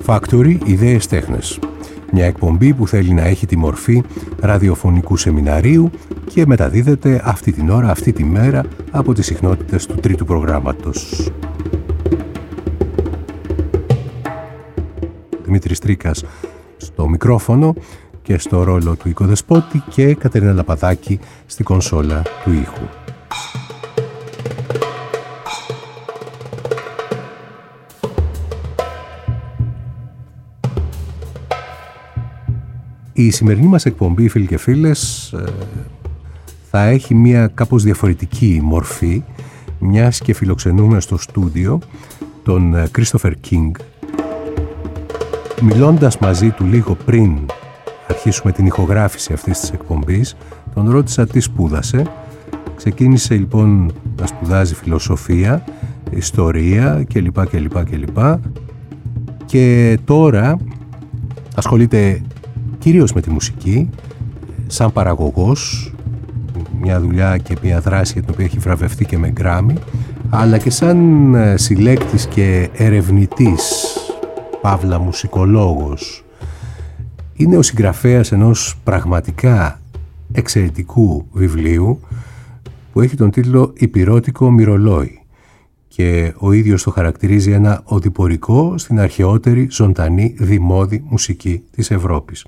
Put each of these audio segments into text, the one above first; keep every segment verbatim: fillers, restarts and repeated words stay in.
Factory, ιδέες τέχνες. Μια εκπομπή που θέλει να έχει τη μορφή ραδιοφωνικού σεμιναρίου και μεταδίδεται αυτή την ώρα, αυτή τη μέρα από τις συχνότητες του τρίτου προγράμματος. Δημήτρης Τρίκας στο μικρόφωνο και στο ρόλο του οικοδεσπότη και Κατερίνα Λαπαδάκη στη κονσόλα του ήχου. Η σημερινή μας εκπομπή, φίλοι και φίλες, θα έχει μια κάπως διαφορετική μορφή, μιας και φιλοξενούμε στο στούντιο τον Christopher King. Μιλώντας μαζί του λίγο πριν αρχίσουμε την ηχογράφηση αυτής της εκπομπής, τον ρώτησα τι σπούδασε. Ξεκίνησε λοιπόν να σπουδάζει φιλοσοφία, ιστορία κλπ. κλπ, κλπ. Και τώρα ασχολείται κυρίως με τη μουσική, σαν παραγωγός, μια δουλειά και μια δράση για την οποία έχει βραβευτεί και με Grammy, αλλά και σαν συλλέκτης και ερευνητής, παύλα μουσικολόγος. Είναι ο συγγραφέας ενός πραγματικά εξαιρετικού βιβλίου που έχει τον τίτλο «Υπηρώτικο μυρολόι» και ο ίδιος το χαρακτηρίζει ένα οδηπορικό στην αρχαιότερη ζωντανή δημόδη μουσική της Ευρώπης.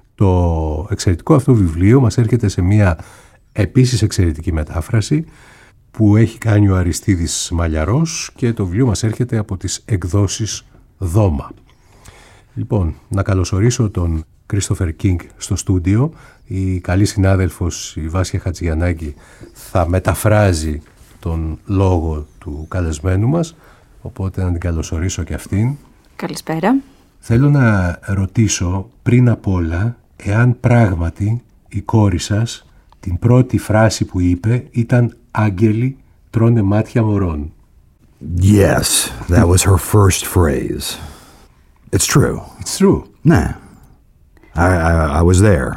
Το εξαιρετικό αυτό βιβλίο μας έρχεται σε μια επίσης εξαιρετική μετάφραση που έχει κάνει ο Αριστίδης Μαλιαρός και το βιβλίο μας έρχεται από τις εκδόσεις Δώμα. Λοιπόν, να καλωσορίσω τον Christopher King στο στούντιο. Η καλή συνάδελφος η Βάσια Χατζηγιαννάκη θα μεταφράζει τον λόγο του καλεσμένου μας, οπότε να την καλωσορίσω και αυτήν. Καλησπέρα. Θέλω να ρωτήσω πριν απ' όλα εάν πράγματι η κόρη σας την πρώτη φράση που είπε ήταν «Άγγελοι τρώνε μάτια μωρών». Yes, that was her first phrase. It's true. It's true. Nah, I, I, I was there.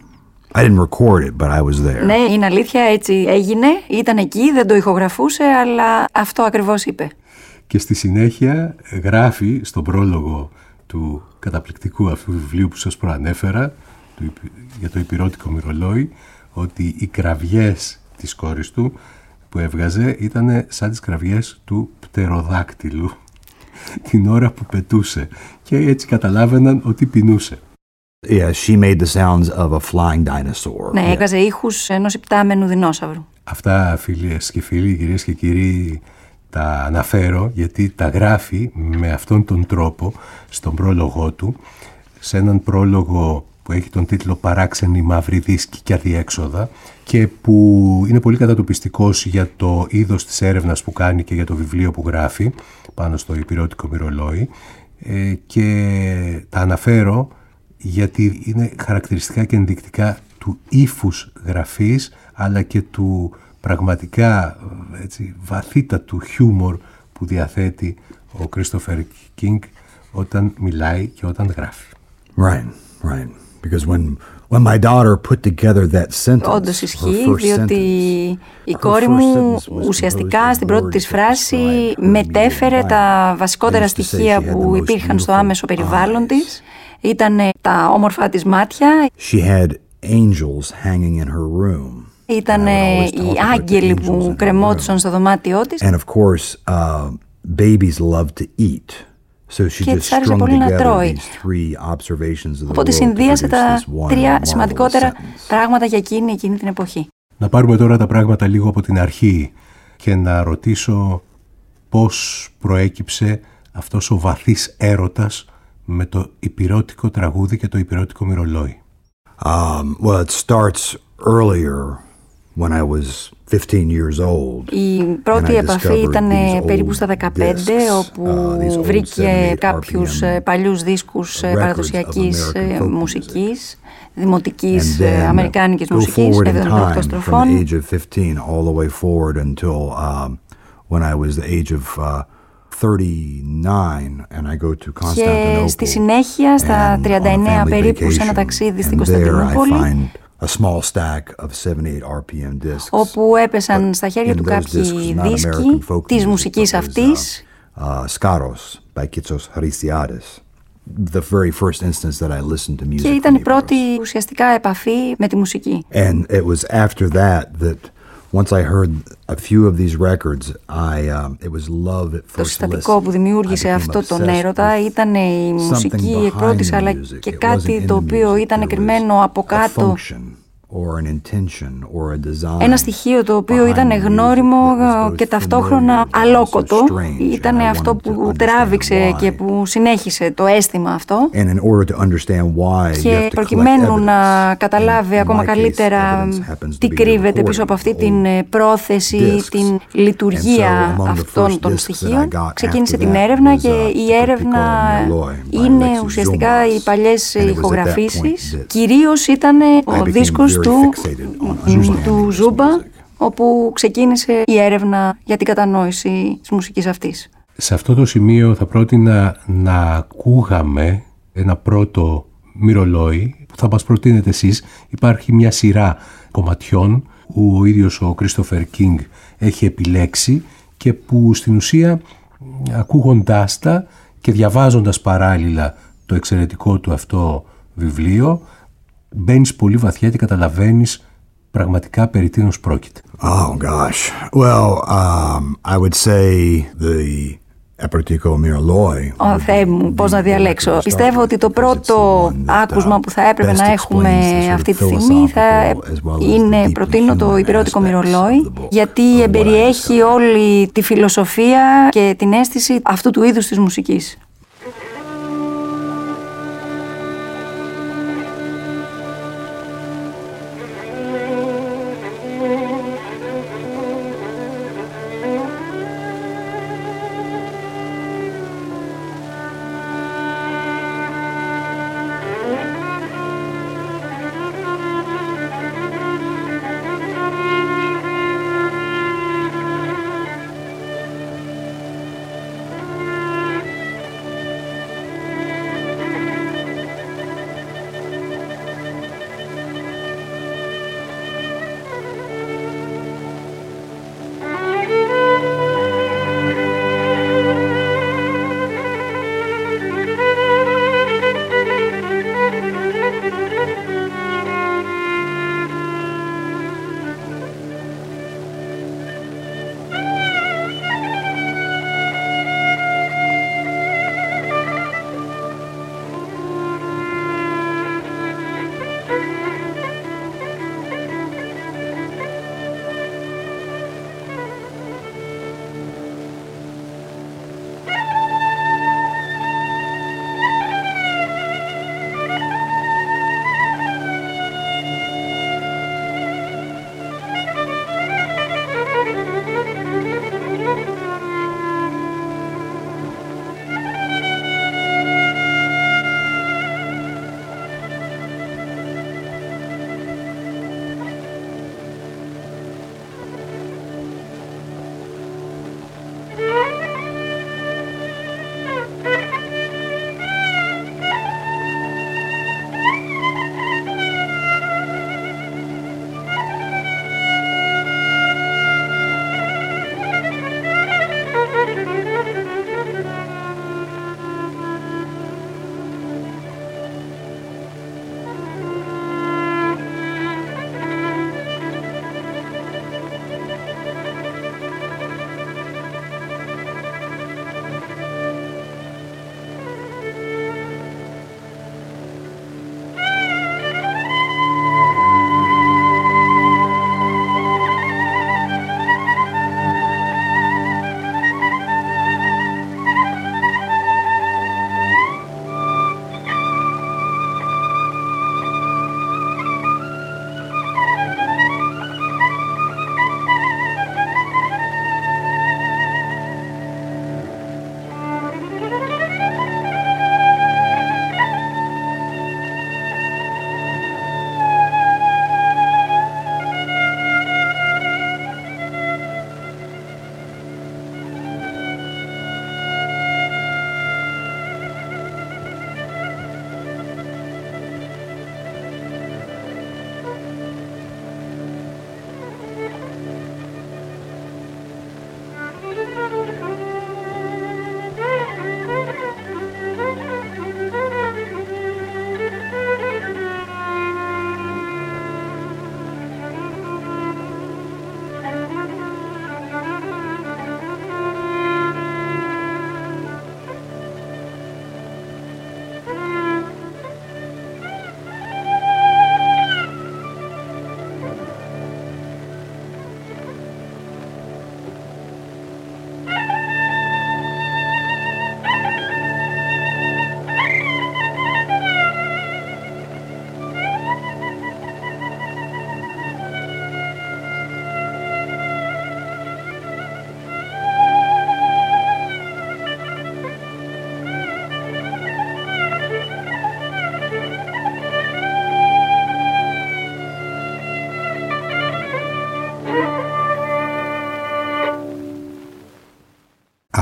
I didn't record it, but I was there. Ναι, είναι αλήθεια, έτσι έγινε. Ήταν εκεί, δεν το ηχογραφούσε, αλλά αυτό ακριβώς είπε. Και στη συνέχεια γράφει στον πρόλογο του καταπληκτικού αυτού βιβλίου που σας προανέφερα, του, για το υπηρώτικο μυρολόι, ότι οι κραυγές της κόρης του που έβγαζε ήταν σαν τις κραυγές του πτεροδάκτυλου την ώρα που πετούσε και έτσι καταλάβαιναν ότι πεινούσε. Yeah, she made the sounds of a flying dinosaur. Ναι, έβγαζε ήχους ενός υπτάμενου δεινόσαυρου. Αυτά, φίλες και φίλοι, κυρίες και κύριοι, τα αναφέρω γιατί τα γράφει με αυτόν τον τρόπο στον πρόλογό του, σε έναν πρόλογο που έχει τον τίτλο «Παράξενη μαύρη δίσκη και αδιέξοδα» και που είναι πολύ κατατοπιστικός για το είδος της έρευνας που κάνει και για το βιβλίο που γράφει πάνω στο υπηρώτικο μυρολόι, ε, και τα αναφέρω γιατί είναι χαρακτηριστικά και ενδεικτικά του ύφους γραφής αλλά και του πραγματικά έτσι, βαθύτατου χιούμορ που διαθέτει ο Christopher King όταν μιλάει και όταν γράφει. Right, right. Because when when my daughter put together that sentence. Όντως ισχύει, διότι η κόρη μου ουσιαστικά στην πρώτη της φράση μετέφερε τα βασικότερα στοιχεία που υπήρχαν στο άμεσο περιβάλλον της. Ήταν τα όμορφα της μάτια. She had angels hanging in her room. Ήταν οι άγγελοι που κρεμόντουσαν στο δωμάτιό της. And of course, uh, babies love to eat. So she και just της άρεσε strung πολύ να together τρώει. these three observations of the Οπότε world to συνδύασε produce τα this one τρία marvelous σημαντικότερα sentence. πράγματα για εκείνη, εκείνη την εποχή. Να πάρουμε τώρα τα πράγματα λίγο από την αρχή και να ρωτήσω πώς προέκυψε αυτός ο βαθύς έρωτας με το υπηρώτικο τραγούδι και το υπηρώτικο μυρολόι. Um, well, it starts earlier when I was fifteen years old. Η πρώτη επαφή ήταν περίπου στα δεκαπέντε, όπου uh, βρήκε κάποιους παλιούς δίσκους παραδοσιακής μουσικής, δημοτικής αμερικάνικης μουσικής, εβδομήντα στροφών. From the age of fifteen all the way forward until um, when I was the age of uh, thirty-nine and I go to Constantinople. Και στη συνέχεια στα τριάντα εννέα περίπου σε ένα ταξίδι στην Κωνσταντινούπολη, a small stack of seventy-eight R P M discs. όπου έπεσαν στα χέρια του κάποιοι δίσκοι της μουσικής αυτής. Uh, Skaros by Kitsos Charistiades. the very first instance that I listened to music. Και ήταν η πρώτη ουσιαστικά επαφή με τη μουσική. And it was after that that once I heard a few of these records, I um, it was love at first listen. Το συστατικό που δημιούργησε αυτό τον έρωτα ήταν η μουσική εκ πρώτης, αλλά και κάτι το οποίο ήταν κρυμμένο από κάτω. Ένα στοιχείο το οποίο ήταν γνώριμο και ταυτόχρονα αλόκοτο. Ήταν αυτό που τράβηξε και που συνέχισε το αίσθημα αυτό. Και προκειμένου να καταλάβει ακόμα καλύτερα τι κρύβεται πίσω από αυτή την πρόθεση, την λειτουργία αυτών των στοιχείων, ξεκίνησε την έρευνα, και η έρευνα είναι ουσιαστικά οι παλιές ηχογραφήσεις. Κυρίως ήταν ο δίσκος του, του Ζούμπα, όπου ξεκίνησε η έρευνα για την κατανόηση της μουσικής αυτής. Σε αυτό το σημείο θα πρότεινα να ακούγαμε ένα πρώτο μυρολόι που θα μας προτείνετε εσείς. Υπάρχει μια σειρά κομματιών που ο ίδιος ο Κρίστοφερ Κίνγκ έχει επιλέξει και που στην ουσία, ακούγοντάς τα και διαβάζοντας παράλληλα το εξαιρετικό του αυτό βιβλίο, μπαίνεις πολύ βαθιά και καταλαβαίνεις πραγματικά περί τίνος πρόκειται. Oh gosh. Well, um, I would say the Epirotiko Myroloi. Ω Θεέ μου, πώς να διαλέξω. Πιστεύω ότι το πρώτο άκουσμα που θα έπρεπε να έχουμε αυτή τη στιγμή θα είναι, προτείνω, το Υπηρώτικο Μυρολόι, γιατί εμπεριέχει όλη τη φιλοσοφία και την αίσθηση αυτού του είδους της μουσικής.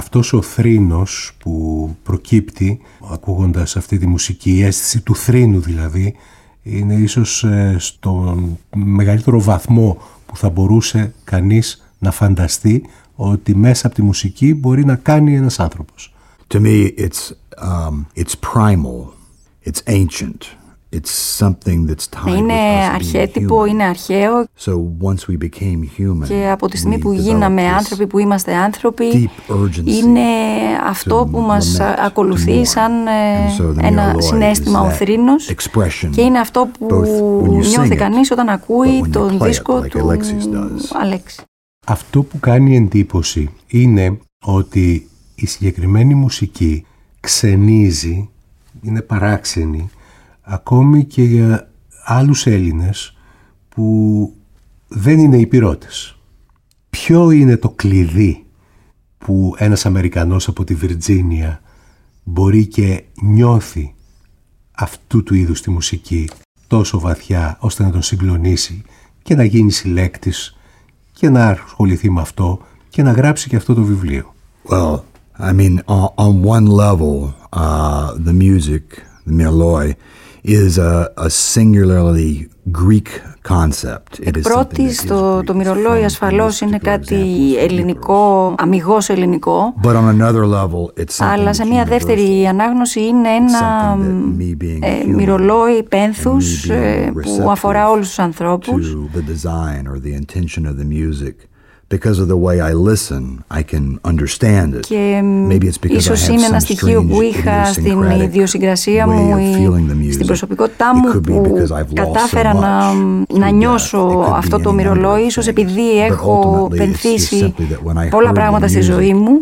αυτός ο θρήνος που προκύπτει ακούγοντας αυτή τη μουσική, η αίσθηση του θρήνου δηλαδή, είναι ίσως στον μεγαλύτερο βαθμό που θα μπορούσε κανείς να φανταστεί ότι μέσα από τη μουσική μπορεί να κάνει ένας άνθρωπος. To me, it's um, it's primal, it's ancient, it's something that's tied είναι with us αρχέτυπο, being human. Είναι αρχαίο. So once we became human, και από τη στιγμή που γίναμε άνθρωποι, που είμαστε άνθρωποι, είναι αυτό που μας ακολουθεί σαν ένα συναίσθημα, ο θρήνος, και είναι αυτό που νιώθει κανείς όταν ακούει τον δίσκο του Αλέξη. Αυτό που κάνει εντύπωση είναι ότι η συγκεκριμένη μουσική ξενίζει, είναι παράξενη, ακόμη και για άλλους Έλληνες που δεν είναι υπηρώτες. Ποιο είναι το κλειδί που ένας Αμερικανός από τη Βιρτζίνια μπορεί και νιώθει αυτού του είδους τη μουσική τόσο βαθιά ώστε να τον συγκλονίσει και να γίνει συλλέκτης και να ασχοληθεί με αυτό και να γράψει και αυτό το βιβλίο? Well, I mean, on, on one level, uh, the music, the Myrloi, is a, a singularly Greek concept. Εκ πρώτης, το, το Μυρολόι ασφαλώς είναι κάτι ελληνικό, αμιγώς ελληνικό, But on another level, it's αλλά σε μια δεύτερη ανάγνωση είναι ένα ε, Μυρολόι πένθους ε, που αφορά όλους τους ανθρώπους. To the design or the intention of the music. Because of the way I listen, I can understand it. Και Maybe it's because ίσως I have είναι ένα some στοιχείο που είχα στην ιδιοσυγκρασία μου ή στην προσωπικότητά μου που κατάφερα να, να νιώσω αυτό το Μυρολόι, ίσως επειδή έχω πενθήσει πολλά πράγματα στη ζωή μου,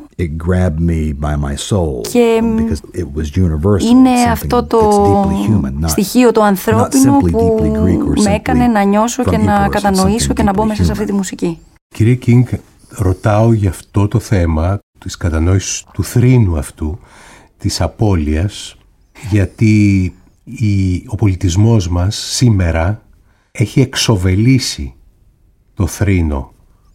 και είναι αυτό το στοιχείο το ανθρώπινο που με έκανε να νιώσω και να κατανοήσω και να μπω μέσα σε αυτή τη μουσική. Κύριε Κίνγκ, ρωτάω για αυτό το θέμα της κατανόησης του θρήνου αυτού, της απώλειας, γιατί η, ο πολιτισμός μας σήμερα έχει εξοβελήσει το θρήνο.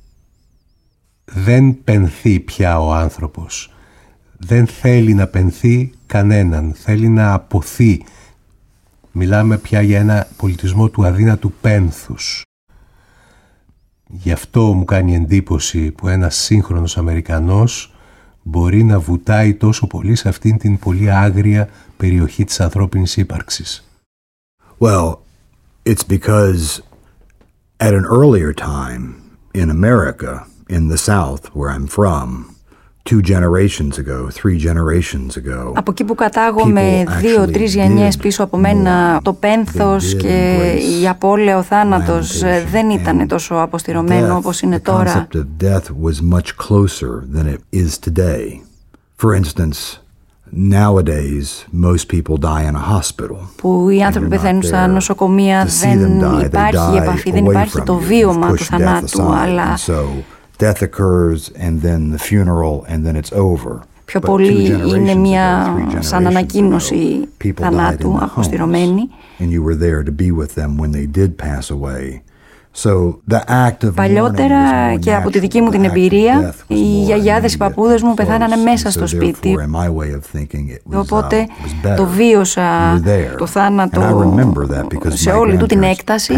Δεν πενθεί πια ο άνθρωπος. Δεν θέλει να πενθεί κανέναν. Θέλει να αποθεί. Μιλάμε πια για ένα πολιτισμό του αδύνατου πένθους. Γι' αυτό μου κάνει εντύπωση που ένας σύγχρονος Αμερικανός μπορεί να βουτάει τόσο πολύ σε αυτήν την πολύ άγρια περιοχή της ανθρώπινης ύπαρξης. Well, it's because at an earlier time in America, in the South where I'm from, two generations ago, three generations ago. Από εκεί που κατάγομαι δύο-τρεις γενιές πίσω από μένα, το πένθος και η απώλεια, ο θάνατος δεν ήταν τόσο αποστηρωμένο όπως είναι τώρα. The concept of death was much closer than it is today. For instance, nowadays most people die in a hospital. Που οι άνθρωποι πεθαίνουν στα νοσοκομεία, δεν υπάρχει επαφή, δεν υπάρχει το βίωμα του θανάτου, αλλά death occurs and then the funeral and then it's over. Πιο πολύ είναι μια σαν ανακοίνωση θανάτου αποστηρωμένη. And you were there to be with them when they did pass away. So the act of παλιότερα, και από τη δική μου την εμπειρία, οι γιαγιάδες, οι παππούδες μου πεθάνανε μέσα στο σπίτι. Οπότε το βίωσα το θάνατο σε όλη του την έκταση.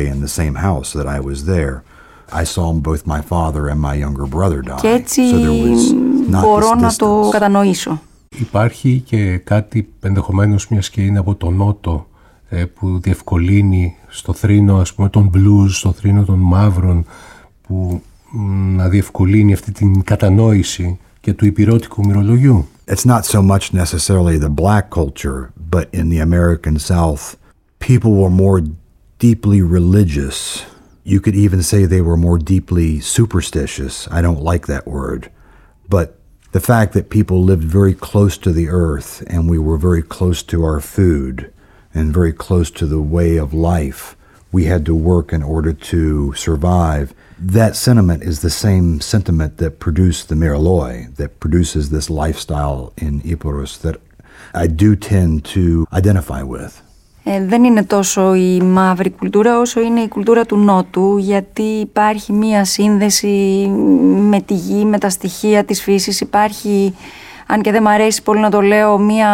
I saw both my father and my younger brother die. Και έτσι μπορώ να το κατανοήσω. Υπάρχει και κάτι ενδεχομένως, μιας και είναι από τον Νότο, που διευκολύνει στο θρήνο, ας πούμε, των blues, στο θρήνο των μαύρων, που να διευκολύνει αυτή την κατανόηση και του υπηρώτικου μυρολογιού. It's not so much necessarily the black culture, but in the American South, people were more deeply religious. You could even say they were more deeply superstitious. I don't like that word. But the fact that people lived very close to the earth and we were very close to our food and very close to the way of life we had to work in order to survive, that sentiment is the same sentiment that produced the Myrloi, that produces this lifestyle in Epirus that I do tend to identify with. Ε, δεν είναι τόσο η μαύρη κουλτούρα όσο είναι η κουλτούρα του Νότου, γιατί υπάρχει μία σύνδεση με τη γη, με τα στοιχεία της φύσης. Υπάρχει, αν και δεν μ' αρέσει πολύ να το λέω, μία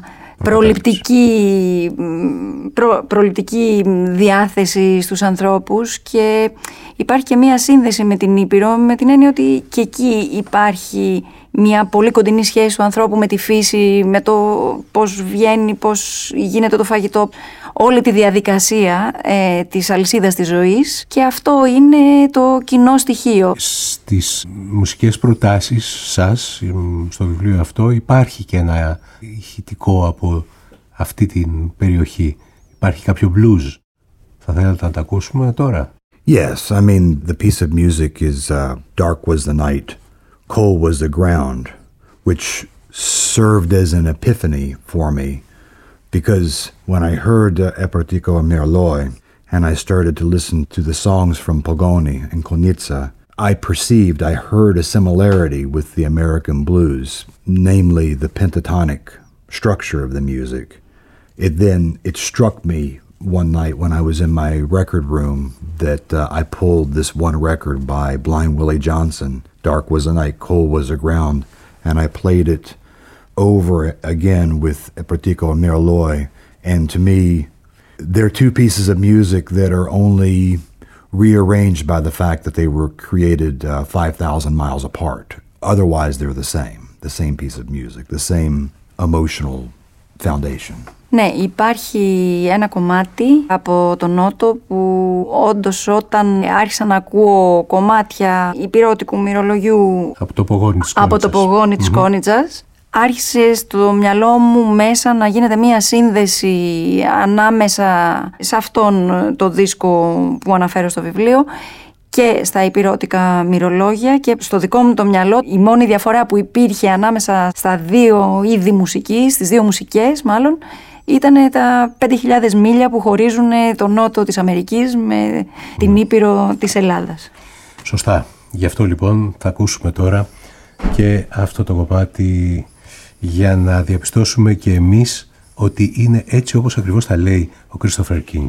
προληπτική, προ, προληπτική διάθεση στους ανθρώπους, και υπάρχει και μία σύνδεση με την Ήπειρο, με την έννοια ότι και εκεί υπάρχει μια πολύ κοντινή σχέση του ανθρώπου με τη φύση, με το πώς βγαίνει, πώς γίνεται το φαγητό, όλη τη διαδικασία ε, της αλυσίδας της ζωής, και αυτό είναι το κοινό στοιχείο. Στις μουσικές προτάσεις σας, στο βιβλίο αυτό, υπάρχει και ένα ηχητικό από αυτή την περιοχή. Υπάρχει κάποιο blues. Θα θέλατε να τα ακούσουμε τώρα? Yes, I mean, the piece of music is uh, Dark Was the Night, Cold Was the Ground, which served as an epiphany for me, because when I heard uh, Epertico Mirloi and I started to listen to the songs from Pogoni and Konitsa, I perceived, I heard a similarity with the American blues, namely the pentatonic structure of the music. It then, it struck me one night when I was in my record room that uh, I pulled this one record by Blind Willie Johnson, Dark Was the Night, Cold Was the Ground, and I played it over again with Epertico Mirloi. And to me, they're two pieces of music that are only rearranged by the fact that they were created uh, five thousand miles apart. Otherwise, they're the same, the same piece of music, the same emotional foundation. Ναι, υπάρχει ένα κομμάτι από τον Νότο που όντως όταν άρχισα να ακούω κομμάτια υπηρώτικου μυρολογιού από το πογόνι της από το πογόνι της mm-hmm. Κόνιτσας, άρχισε στο μυαλό μου μέσα να γίνεται μία σύνδεση ανάμεσα σε αυτόν το δίσκο που αναφέρω στο βιβλίο και στα υπηρώτικα μυρολόγια, και στο δικό μου το μυαλό η μόνη διαφορά που υπήρχε ανάμεσα στα δύο είδη μουσικής, στις δύο μουσικές μάλλον, ήταν τα πέντε χιλιάδες μίλια που χωρίζουν τον νότο της Αμερικής με την Ήπειρο της Ελλάδας. Σωστά. Γι' αυτό λοιπόν θα ακούσουμε τώρα και αυτό το κομμάτι, για να διαπιστώσουμε και εμείς ότι είναι έτσι όπως ακριβώς τα λέει ο Christopher King.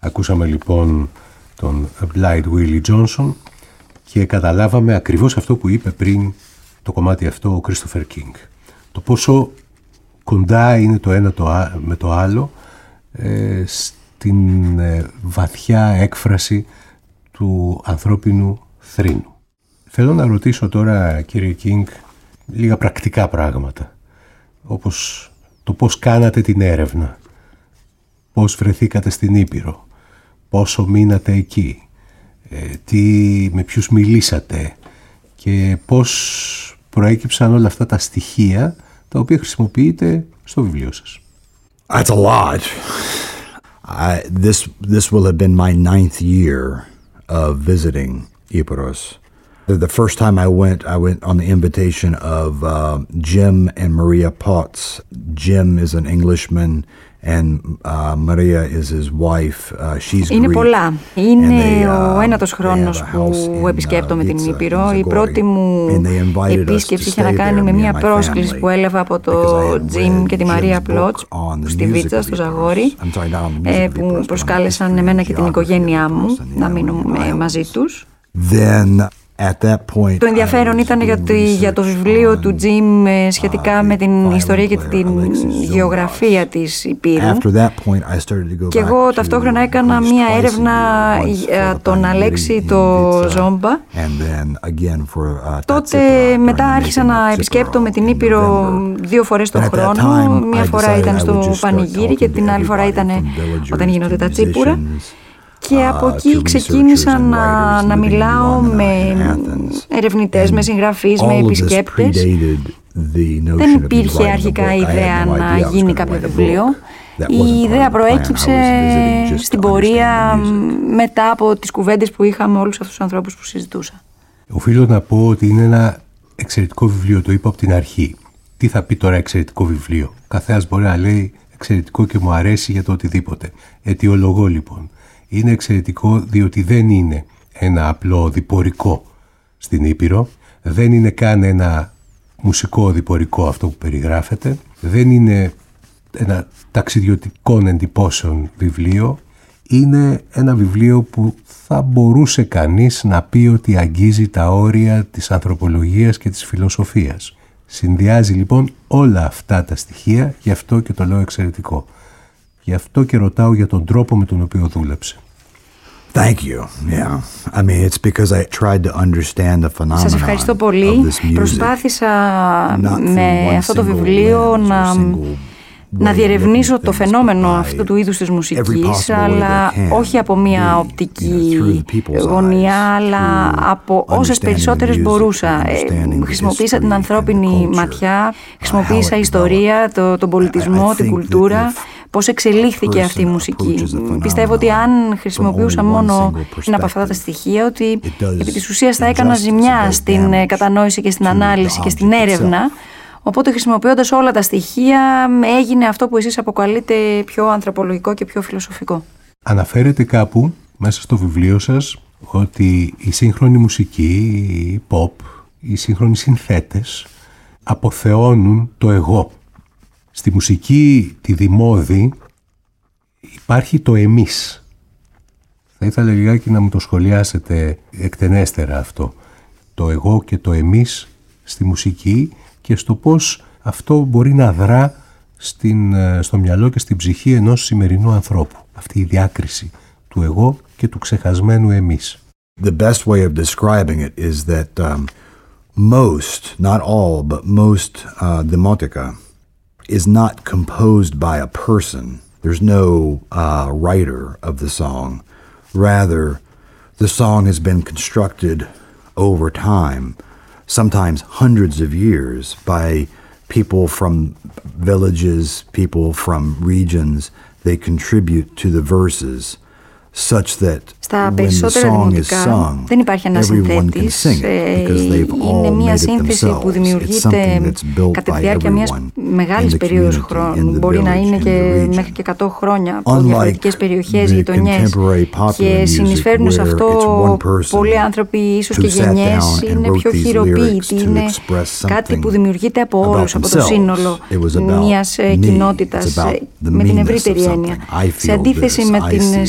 Ακούσαμε λοιπόν τον Blind Willie Johnson και καταλάβαμε ακριβώς αυτό που είπε πριν το κομμάτι αυτό ο Christopher King. Το πόσο κοντά είναι το ένα το α, με το άλλο ε, στην ε, βαθιά έκφραση του ανθρώπινου θρήνου. Θέλω να ρωτήσω τώρα, κύριε King, λίγα πρακτικά πράγματα, όπως το πώς κάνατε την έρευνα, πώς βρεθήκατε στην Ήπειρο, πόσο μείνατε εκεί, ε, τι, με ποιους μιλήσατε και πώς προέκυψαν όλα αυτά τα στοιχεία τα οποία χρησιμοποιείτε στο βιβλίο σας. That's a lot. I, this, this will have been my ninth year of visiting Ypres. The first time I went, I went on the invitation of uh, Jim and Maria Potts. Jim is an Englishman and uh, Maria is his wife. Uh, she's Greek. Είναι πολλά. Είναι they, uh, ο ένατος χρόνος που επισκέπτομαι την Ήπειρο. Η πρώτη μου επίσκεψη είχε να κάνει με μια πρόσκληση που έλαβα από το Jim και τη Μαρία Potts στη Βίτσα, στο Ζαγόρι, που προσκάλεσαν εμένα και την οικογένειά μου να μείνουμε μαζί τους. Then, At that point, το ενδιαφέρον ήταν γιατί, για το βιβλίο του Jim σχετικά με την ιστορία και την γεωγραφία της Υπήρου. Και εγώ ταυτόχρονα έκανα μία έρευνα για τον Αλέξη το Ζόμπα. Τότε μετά άρχισα να επισκέπτομαι την Ήπειρο δύο φορές το χρόνο. Μία φορά ήταν στο Πανηγύρι και την άλλη φορά ήταν όταν γίνονται τα τσίπουρα. Και από εκεί ξεκίνησα να, να μιλάω με ερευνητές, με συγγραφείς, με επισκέπτες. Δεν υπήρχε αρχικά ιδέα να γίνει κάποιο βιβλίο. Η ιδέα προέκυψε στην πορεία μετά από τις κουβέντες που είχα με όλους αυτούς τους ανθρώπους που συζητούσα. Οφείλω να πω ότι είναι ένα εξαιρετικό βιβλίο, το είπα από την αρχή. Τι θα πει τώρα εξαιρετικό βιβλίο? Καθένας μπορεί να λέει εξαιρετικό και μου αρέσει για το οτιδήποτε. Αιτιολογώ λοιπόν. Είναι εξαιρετικό διότι δεν είναι ένα απλό διπορικό στην Ήπειρο, δεν είναι καν ένα μουσικό διπορικό αυτό που περιγράφεται, δεν είναι ένα ταξιδιωτικών εντυπώσεων βιβλίο, είναι ένα βιβλίο που θα μπορούσε κανείς να πει ότι αγγίζει τα όρια της ανθρωπολογίας και της φιλοσοφίας. Συνδυάζει λοιπόν όλα αυτά τα στοιχεία, γι' αυτό και το λέω εξαιρετικό. Γι' αυτό και ρωτάω για τον τρόπο με τον οποίο δούλεψε. Thank you. Yeah. I mean, it's because I tried to understand the phenomenon. Σας ευχαριστώ πολύ. Προσπάθησα με αυτό το βιβλίο να, να διερευνήσω το φαινόμενο αυτού του είδους της μουσικής, αλλά όχι από μια οπτική γωνία, αλλά από όσες περισσότερες μπορούσα. Χρησιμοποίησα την ανθρώπινη ματιά, χρησιμοποίησα ιστορία, το, τον πολιτισμό, την κουλτούρα, πώς εξελίχθηκε αυτή η μουσική. Πιστεύω ότι αν χρησιμοποιούσα μόνο ένα από αυτά τα στοιχεία, ότι επί της ουσίας θα έκανα ζημιά στην κατανόηση και στην ανάλυση και στην έρευνα. Οπότε χρησιμοποιώντας όλα τα στοιχεία έγινε αυτό που εσείς αποκαλείτε πιο ανθρωπολογικό και πιο φιλοσοφικό. Αναφέρετε κάπου μέσα στο βιβλίο σας ότι η σύγχρονη μουσική, η pop, οι σύγχρονοι συνθέτες αποθεώνουν το εγώ. Στη μουσική τη δημόδη υπάρχει το εμείς. Θα ήθελα λιγάκι να μου το σχολιάσετε εκτενέστερα αυτό. Το εγώ και το εμείς στη μουσική και στο πώς αυτό μπορεί να δρά στην, στο μυαλό και στην ψυχή ενός σημερινού ανθρώπου. Αυτή η διάκριση του εγώ και του ξεχασμένου εμείς. The best way of describing it is that um, most, not all, but most uh, demotica is not composed by a person. There's no uh, writer of the song. Rather, the song has been constructed over time, sometimes hundreds of years, by people from villages, people from regions. They contribute to the verses such that στα περισσότερα δημοτικά δεν υπάρχει ένας συνθέτης, είναι μια σύνθεση που δημιουργείται κατά τη διάρκεια μιας μεγάλης περίοδος χρόνου, μπορεί να είναι και μέχρι και εκατό χρόνια από διαφορετικές περιοχές, γειτονιές, και συνεισφέρουν σε αυτό πολλοί άνθρωποι, ίσως και γενιές. Είναι πιο χειροποίητη, είναι κάτι που δημιουργείται από όλους, από το σύνολο μιας κοινότητας με την ευρύτερη έννοια. Σε αντίθεση με την σύγχρονη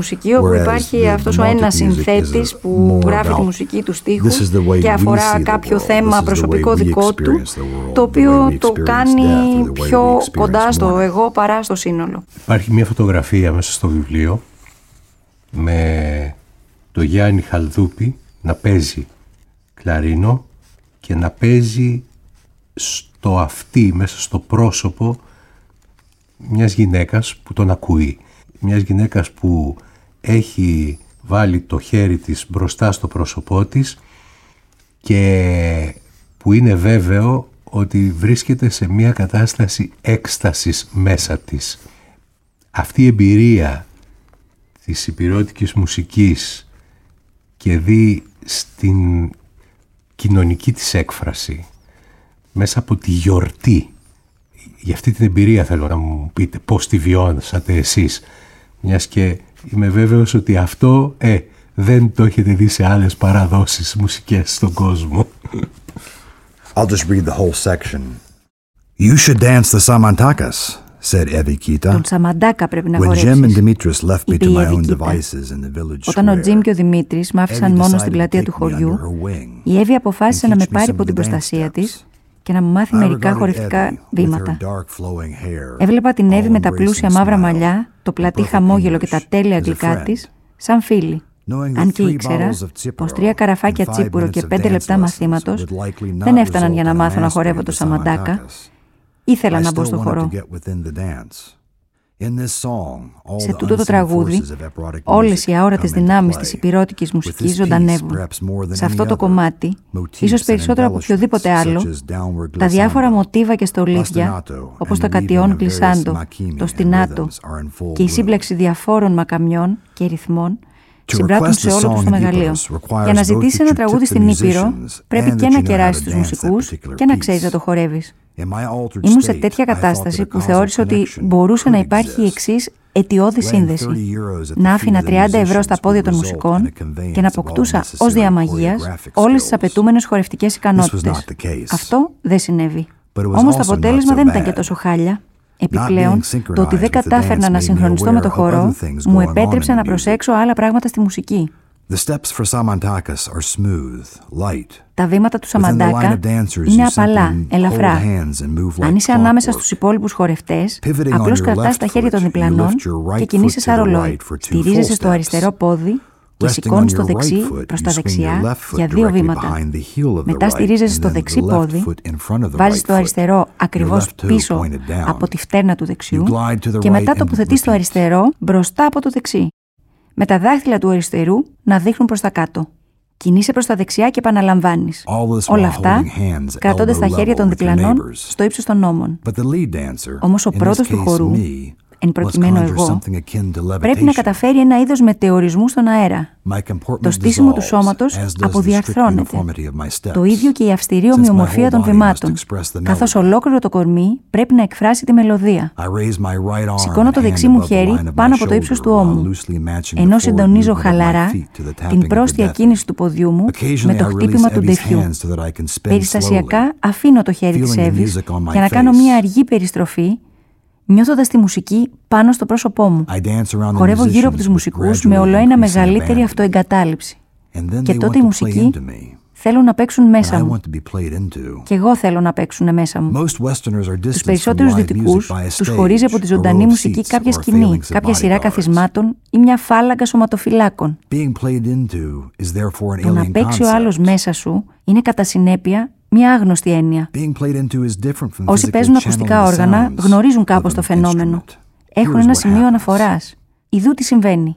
μουσική, όπου υπάρχει αυτός ο ένας συνθέτης που γράφει τη μουσική του στίχους και αφορά κάποιο θέμα προσωπικό δικό του, το οποίο το κάνει πιο κοντά στο εγώ παρά στο σύνολο. Υπάρχει μια φωτογραφία μέσα στο βιβλίο με το Γιάννη Χαλδούπη να παίζει κλαρίνο και να παίζει στο αυτί, μέσα στο πρόσωπο μιας γυναίκας που τον ακούει. Μιας γυναίκας που έχει βάλει το χέρι της μπροστά στο πρόσωπό της και που είναι βέβαιο ότι βρίσκεται σε μια κατάσταση έκστασης μέσα της. Αυτή η εμπειρία της υπηρώτικης μουσικής και δει στην κοινωνική της έκφραση μέσα από τη γιορτή. Για αυτή την εμπειρία θέλω να μου πείτε πώς τη βιώσατε εσείς, μιας και είμαι βέβαιος ότι αυτό ε, δεν το έχετε δει σε άλλες παραδόσεις μουσικές στον κόσμο. I'll just read the whole section. You should dance the Samantakas, said Evikita. Τον Σαμαντάκα πρέπει να χορέψεις. Είπε η Εβικίτα. Όταν ο Τζιμ και ο Δημήτρης μ' άφησαν μόνο στην πλατεία του χωριού, η Εύη αποφάσισε να με πάρει υπό την προστασία της και να μου μάθει μερικά χορευτικά βήματα. Έβλεπα την Εύη με τα πλούσια μαύρα μαλλιά, το πλατή χαμόγελο και τα τέλεια αγγλικά της, σαν φίλη. Αν και ήξερα πως τρία καραφάκια τσίπουρο και πέντε λεπτά μαθήματος δεν έφταναν για να μάθω να χορεύω το Σαμαντάκα, ήθελα να μπω στο χορό. Σε τούτο το τραγούδι, όλες οι αόρατες δυνάμεις της υπηρώτικης μουσικής ζωντανεύουν. Σε αυτό το κομμάτι, ίσως περισσότερο από οποιοδήποτε άλλο, τα διάφορα μοτίβα και στολίδια, όπως το κατιόν γλισάντο, το στινάτο και η σύμπλαξη διαφόρων μακαμιών και ρυθμών, συμπράττουν σε όλο του το μεγαλείο. Για να ζητήσεις ένα τραγούδι στην Ήπειρο, πρέπει και να κεράσεις τους μουσικούς και να ξέρεις να το χορεύεις. Ήμουν σε τέτοια κατάσταση που θεώρησα ότι μπορούσε να υπάρχει η εξής αιτιώδη σύνδεση. Να άφηνα τριάντα ευρώ στα πόδια των μουσικών και να αποκτούσα ως διαμαγείας όλες τις απαιτούμενες χορευτικές ικανότητες. Αυτό δεν συνέβη. Όμως το αποτέλεσμα δεν ήταν και τόσο χάλια. Επιπλέον, το ότι δεν κατάφερνα να συγχρονιστώ με το χορό μου επέτρεψε να προσέξω άλλα πράγματα στη μουσική. Τα βήματα του Σαμαντάκα είναι απαλά, ελαφρά. Αν είσαι ανάμεσα στους υπόλοιπους χορευτές, απλώς κρατάς τα χέρια των διπλανών και κινείσαι σαν ρολόι. Στηρίζεσαι στο αριστερό πόδι και σηκώνεις το δεξί προς τα δεξιά για δύο βήματα. Μετά στηρίζεσαι στο δεξί πόδι, βάζεις το αριστερό ακριβώς πίσω από τη φτέρνα του δεξιού και μετά τοποθετείς το αριστερό μπροστά από το δεξί. Με τα δάχτυλα του αριστερού να δείχνουν προς τα κάτω. Κινείσαι προς τα δεξιά και επαναλαμβάνεις. Όλα αυτά κρατώντας τα χέρια των διπλανών στο ύψος των ώμων. Όμως ο πρώτος του χορού, εν προκειμένου εγώ, πρέπει να καταφέρει ένα είδος μετεωρισμού στον αέρα. Το στήσιμο του σώματος αποδιαρθρώνεται. Το ίδιο και η αυστηρή ομοιομορφία των βημάτων, καθώς ολόκληρο το κορμί πρέπει να εκφράσει τη μελωδία. Σηκώνω το δεξί μου χέρι πάνω από το ύψος του ώμου, ενώ συντονίζω χαλαρά την πρόστια κίνηση του ποδιού μου με το χτύπημα του ντεφιού. Περιστασιακά αφήνω το χέρι της Εύης για να κάνω μια αργή περιστροφή, νιώθοντας τη μουσική πάνω στο πρόσωπό μου. Χορεύω γύρω από τους μουσικούς με ολοένα μεγαλύτερη αυτοεγκατάλειψη. Και τότε οι μουσικοί θέλουν να παίξουν μέσα μου. Και εγώ θέλω να παίξουν μέσα μου. Τους περισσότερους δυτικούς τους χωρίζει από τη ζωντανή μουσική κάποια σκηνή, κάποια σειρά καθισμάτων ή μια φάλαγγα σωματοφυλάκων. Το να παίξει ο άλλος μέσα σου είναι κατά συνέπεια μια άγνωστη έννοια. Όσοι παίζουν ακουστικά όργανα γνωρίζουν κάπως το φαινόμενο. Έχουν ένα σημείο αναφοράς. Ιδού τι συμβαίνει.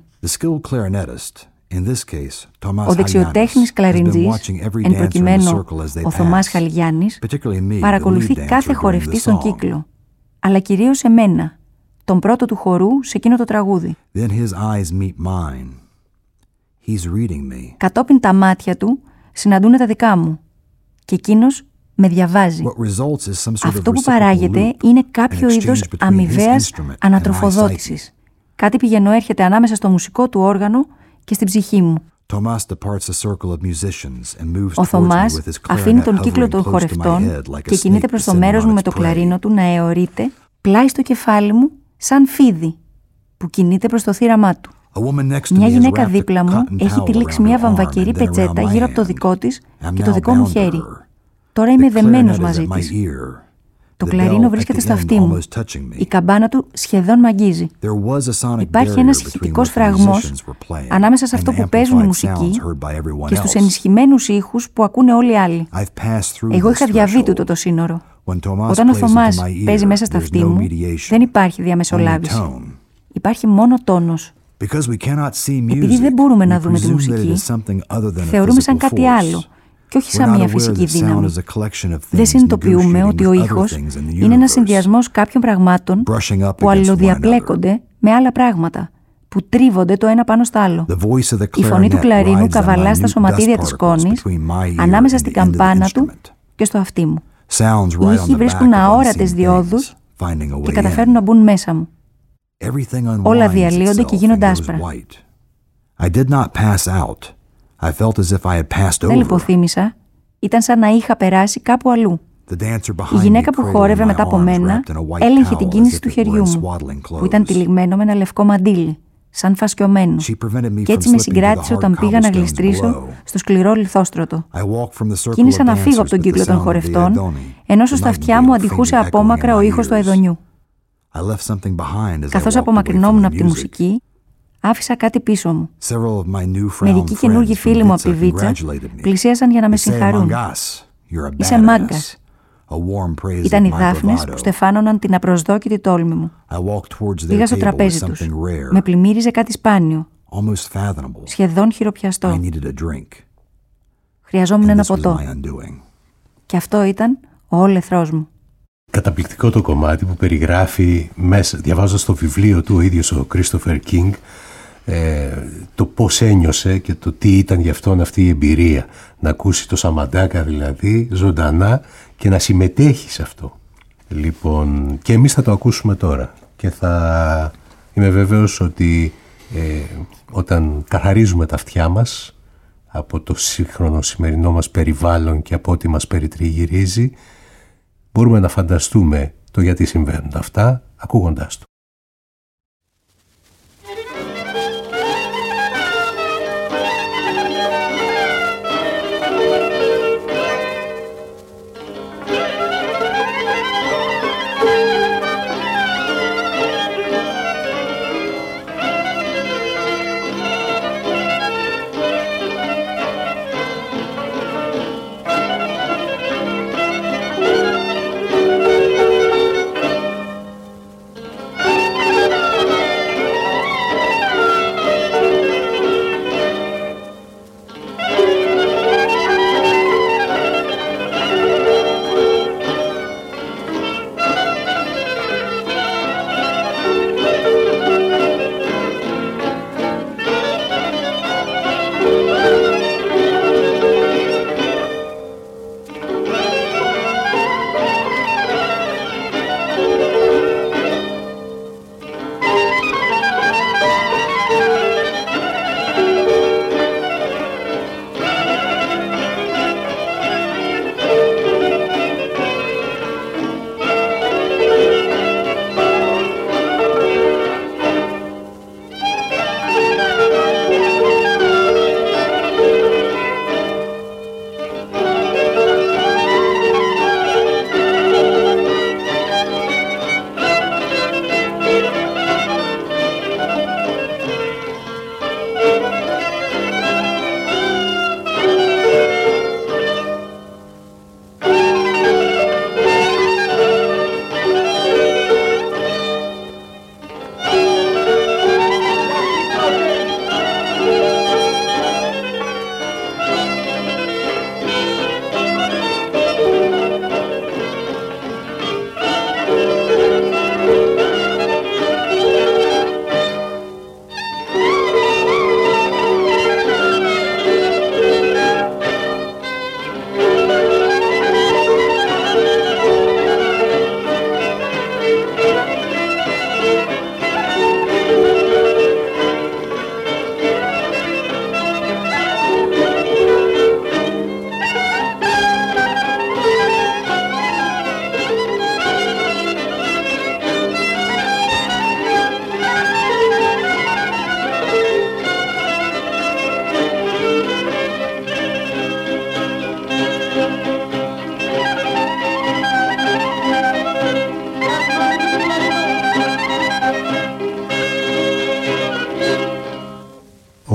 Ο δεξιοτέχνης κλαριντζής, εν προκειμένου ο Θωμάς Χαλιγιάννης, παρακολουθεί κάθε χορευτή στον κύκλο, αλλά κυρίως εμένα, τον πρώτο του χορού σε εκείνο το τραγούδι. Κατόπιν τα μάτια του συναντούν τα δικά μου και εκείνος με διαβάζει. Αυτό που παράγεται είναι κάποιο είδος αμοιβαίας ανατροφοδότησης. Κάτι πηγαίνω έρχεται ανάμεσα στο μουσικό του όργανο και στην ψυχή μου. Ο Θωμάς αφήνει τον κύκλο των χορευτών και κινείται προς το μέρος μου με το κλαρίνο του να αιωρείται πλάι στο κεφάλι μου σαν φίδι που κινείται προς το θύραμά του. Μια γυναίκα δίπλα μου έχει τυλίξει μια βαμβακερή πετσέτα γύρω από το δικό της και το δικό μου χέρι. Τώρα είμαι δεμένος μαζί της. Το κλαρίνο βρίσκεται στα αυτί μου. Η καμπάνα του σχεδόν μ' αγγίζει. Υπάρχει ένας ηχητικός φραγμός ανάμεσα σε αυτό που παίζουν οι μουσικοί και στους ενισχυμένους ήχους που ακούνε όλοι οι άλλοι. Εγώ είχα διαβεί τούτο το σύνορο. Όταν ο Θωμάς παίζει μέσα στα αυτί μου, δεν υπάρχει διαμεσολάβηση. Υπάρχει μόνο τόνος. Επειδή δεν μπορούμε να δούμε τη μουσική, θεωρούμε σαν κάτι άλλο και όχι σαν μια φυσική δύναμη. Δεν συνειδητοποιούμε ότι ο ήχος είναι ένας συνδυασμός κάποιων πραγμάτων που αλληλοδιαπλέκονται με άλλα πράγματα, που τρίβονται το ένα πάνω στο άλλο. Η φωνή του κλαρίνου καβαλά στα σωματίδια της σκόνης, ανάμεσα στην καμπάνα του και στο αυτί μου. Οι ήχοι βρίσκουν αόρατες διόδους και καταφέρνουν να μπουν μέσα μου. Όλα διαλύονται και γίνονται άσπρα. Δεν λιποθύμησα, ήταν σαν να είχα περάσει κάπου αλλού. Η γυναίκα που χόρευε μετά από μένα έλεγχε την κίνηση του χεριού μου, που ήταν τυλιγμένο με ένα λευκό μαντίλι, σαν φασκιωμένο, και έτσι με συγκράτησε όταν πήγα να γλιστρήσω στο σκληρό λιθόστρωτο. Κίνησα να φύγω από τον κύκλο των χορευτών, ενώ στα αυτιά μου αντιχούσε απόμακρα ο ήχος του αηδονιού. Καθώς απομακρυνόμουν από τη μουσική, άφησα κάτι πίσω μου. Μερικοί καινούργοι φίλοι μου από τη Βίτσα πλησίασαν για να με συγχαρούν. «Είσαι μάγκας». Ήταν οι δάφνες που στεφάνωναν την απροσδόκητη τόλμη μου. Πήγα στο τραπέζι τους. Με πλημμύριζε κάτι σπάνιο, σχεδόν χειροπιαστό. Χρειαζόμουν ένα ποτό. Και αυτό ήταν ο όλεθρός μου. Καταπληκτικό το κομμάτι που περιγράφει μέσα, διαβάζοντας το βιβλίο του ο ίδιος ο Christopher King, ε, το πώς ένιωσε και το τι ήταν για αυτόν αυτή η εμπειρία. Να ακούσει το Σαμαντάκα δηλαδή ζωντανά και να συμμετέχει σε αυτό. Λοιπόν, και εμείς θα το ακούσουμε τώρα και θα είμαι βέβαιος ότι ε, όταν καθαρίζουμε τα αυτιά μας από το σύγχρονο σημερινό μας περιβάλλον και από ό,τι μας περιτριγυρίζει, μπορούμε να φανταστούμε το γιατί συμβαίνουν αυτά ακούγοντάς το. Thank you.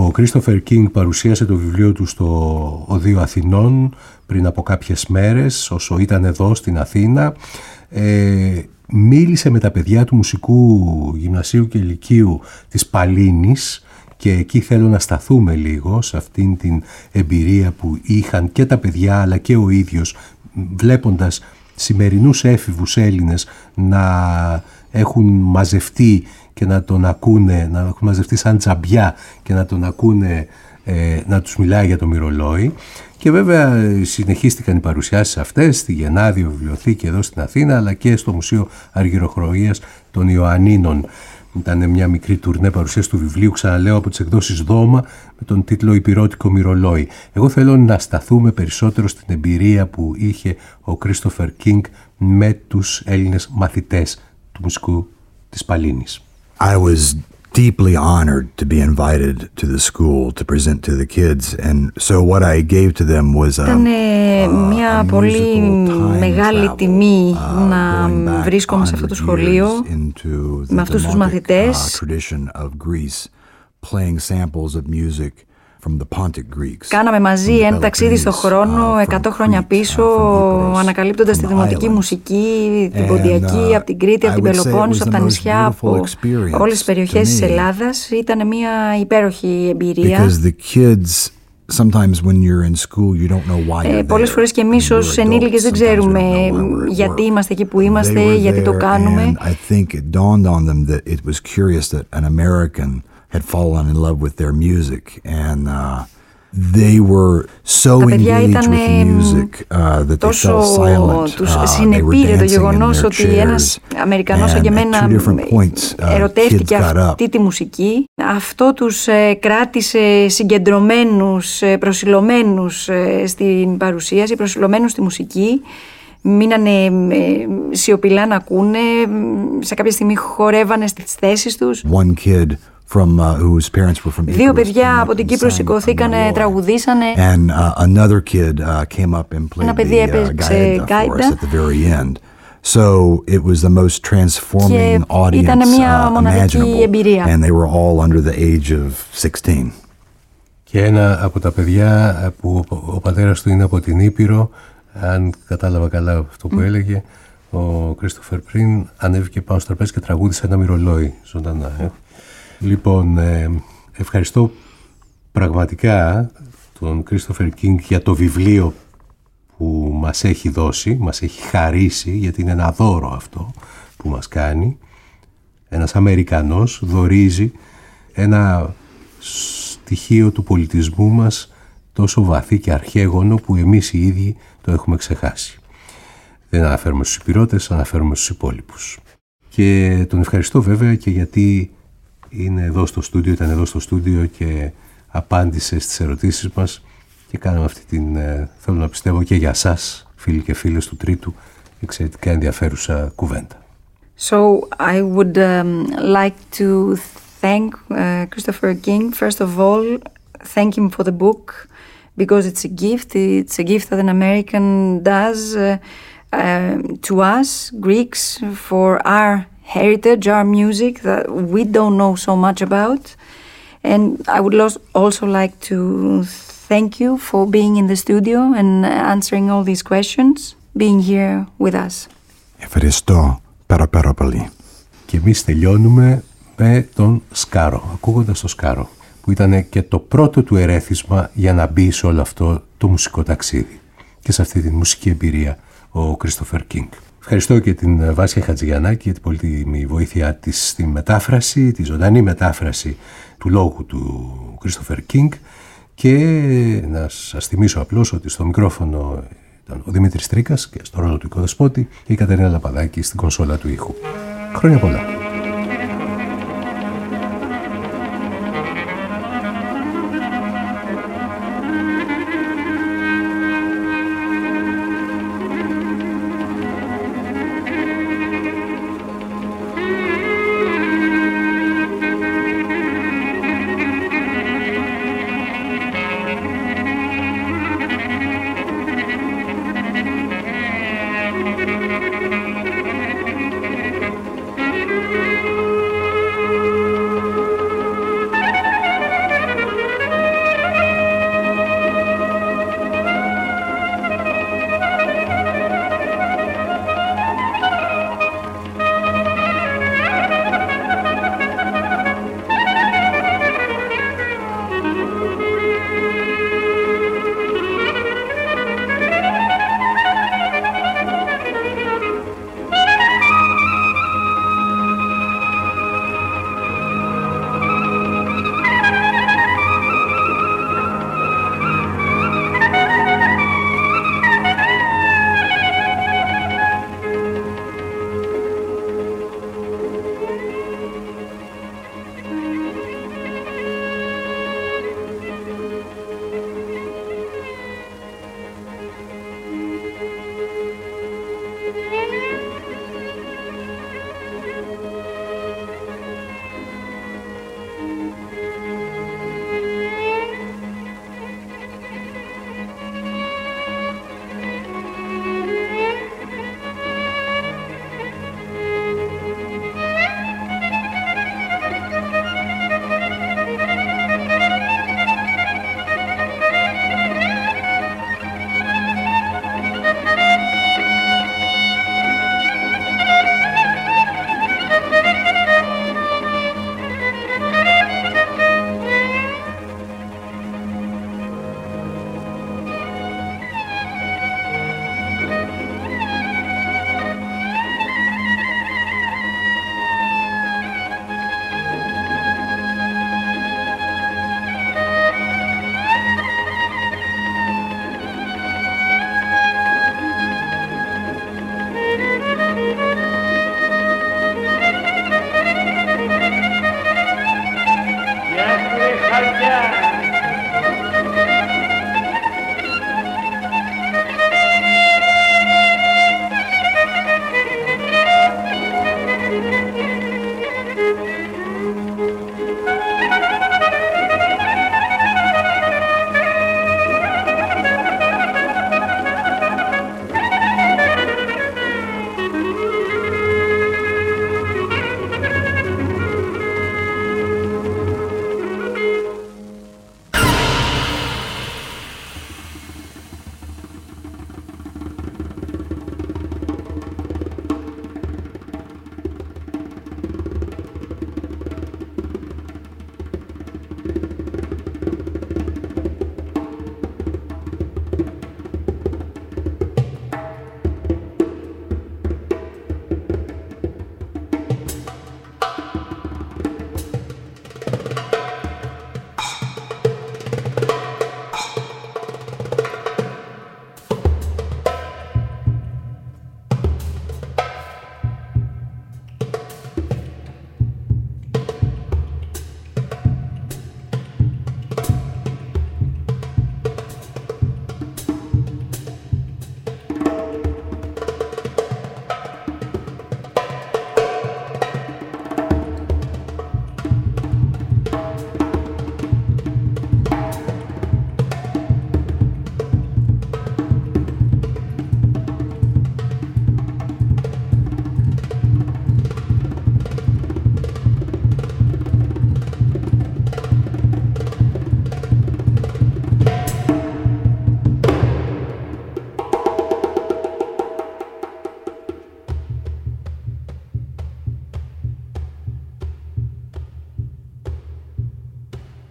Ο Κρίστοφερ Κίνγκ παρουσίασε το βιβλίο του στο Οδείο Αθηνών πριν από κάποιες μέρες, όσο ήταν εδώ στην Αθήνα. Ε, μίλησε με τα παιδιά του Μουσικού Γυμνασίου και Λυκείου της Παλίνης και εκεί θέλω να σταθούμε λίγο σε αυτήν την εμπειρία που είχαν και τα παιδιά αλλά και ο ίδιος, βλέποντας σημερινούς έφηβους Έλληνες να έχουν μαζευτεί και να τον ακούνε, να έχουν μαζευτεί σαν τζαμπιά και να τον ακούνε ε, να τους μιλάει για το μυρολόι. Και βέβαια συνεχίστηκαν οι παρουσιάσεις αυτές στη Γενάδιο Βιβλιοθήκη εδώ στην Αθήνα, αλλά και στο Μουσείο Αργυροχρείας των Ιωαννίνων. Ήταν μια μικρή τουρνέ παρουσίαση του βιβλίου, ξαναλέω, από τις εκδόσεις Δώμα, με τον τίτλο «Υπηρώτικο μυρολόι». Εγώ θέλω να σταθούμε περισσότερο στην εμπειρία που είχε ο Κρίστοφερ Κίνγκ με τους Έλληνες μαθητές του Μουσικού της Παλίνης. I was deeply honored to be invited to the school to present to the kids, and so what I gave to them was a, Ήταν μια πολύ μεγάλη τιμή να βρίσκομαι σε αυτό το σχολείο με αυτούς τους μαθητές. Κάναμε μαζί ένα ταξίδι στο χρόνο εκατό χρόνια πίσω, ανακαλύπτοντας τη δημοτική μουσική, την ποντιακή, από την Κρήτη, από την Πελοπόννησο, από τα νησιά, από όλες τις περιοχές της Ελλάδας. Ήταν μια υπέροχη εμπειρία. Ε, πολλές φορές και εμείς ως ενήλικες δεν ξέρουμε γιατί είμαστε εκεί που είμαστε, γιατί το κάνουμε. Had fallen in love with their music, and uh, they were so engaged with the music uh, that they felt silent. Τους uh, συνεπήρε το γεγονός ότι ένας Αμερικανός σαν και εμένα ερωτεύτηκε αυτή τη μουσική. Αυτό τους ε, κράτησε συγκεντρωμένους, ε, προσιλωμένους ε, στην παρουσίαση, προσιλωμένους στη μουσική. Μείνανε ε, σιωπηλά να ακούνε, σε κάποια στιγμή χορεύανε στις θέσεις τους. One kid From, uh, whose parents were from Δύο παιδιά από την Κύπρο σηκωθήκανε, τραγουδήσανε. And uh, another kid uh, came up and played the uh, gaida for us at the very end. So it was the most transforming audience uh, imaginable, and they were all under the age of sixteen. Και ένα από τα παιδιά που ο πατέρας του είναι από την Ήπειρο, αν κατάλαβα καλά αυτό που mm. έλεγε, ο Κρίστοφερ πριν ανέβηκε πάνω στο τραπέζι και τραγούδισε ένα μυρολόι ζωντανά. Ε. Λοιπόν, ε, ευχαριστώ πραγματικά τον Κρίστοφερ Κίνγκ για το βιβλίο που μας έχει δώσει, μας έχει χαρίσει, γιατί είναι ένα δώρο αυτό που μας κάνει. Ένας Αμερικανός δωρίζει ένα στοιχείο του πολιτισμού μας τόσο βαθύ και αρχαίγωνο που εμείς οι ίδιοι το έχουμε ξεχάσει. Δεν αναφέρουμε στους Υπηρώτες, αναφέρουμε στους υπόλοιπους. Και τον ευχαριστώ βέβαια και γιατί είναι εδώ στο στούντιο, ήταν εδώ στο στούντιο και απάντησε στις ερωτήσεις μας και κάναμε αυτή την, θέλω να πιστεύω και για σας, φίλοι και φίλες του Τρίτου, εξαιρετικά ενδιαφέρουσα κουβέντα. So I would um, like to thank uh, Christopher King. First of all, thank him for the book because it's a gift. It's a gift that an American does uh, uh, to us, Greeks, for our heritage, our music that we don't know so much about. And I would also like to thank you for being in the studio and answering all these questions, being here with us. Ευχαριστώ πάρα πάρα πολύ. Και εμείς τελειώνουμε με τον Σκάρο, ακούγοντας το Σκάρο, που ήταν και το πρώτο του ερέθισμα για να μπει σε όλο αυτό το μουσικό ταξίδι και σε αυτή τη μουσική εμπειρία ο Κρίστοφερ Κίνγκ. Ευχαριστώ και την Βάσια Χατζηγιαννάκη για την πολύτιμη βοήθειά της στη μετάφραση, τη ζωντανή μετάφραση του λόγου του Κρίστοφερ Κίνγκ, και να σας θυμίσω απλώς ότι στο μικρόφωνο ήταν ο Δημήτρης Τρίκας και στο ρόλο του οικοδεσπότη και η Κατερίνα Λαπαδάκη στην κονσόλα του ήχου. Χρόνια πολλά!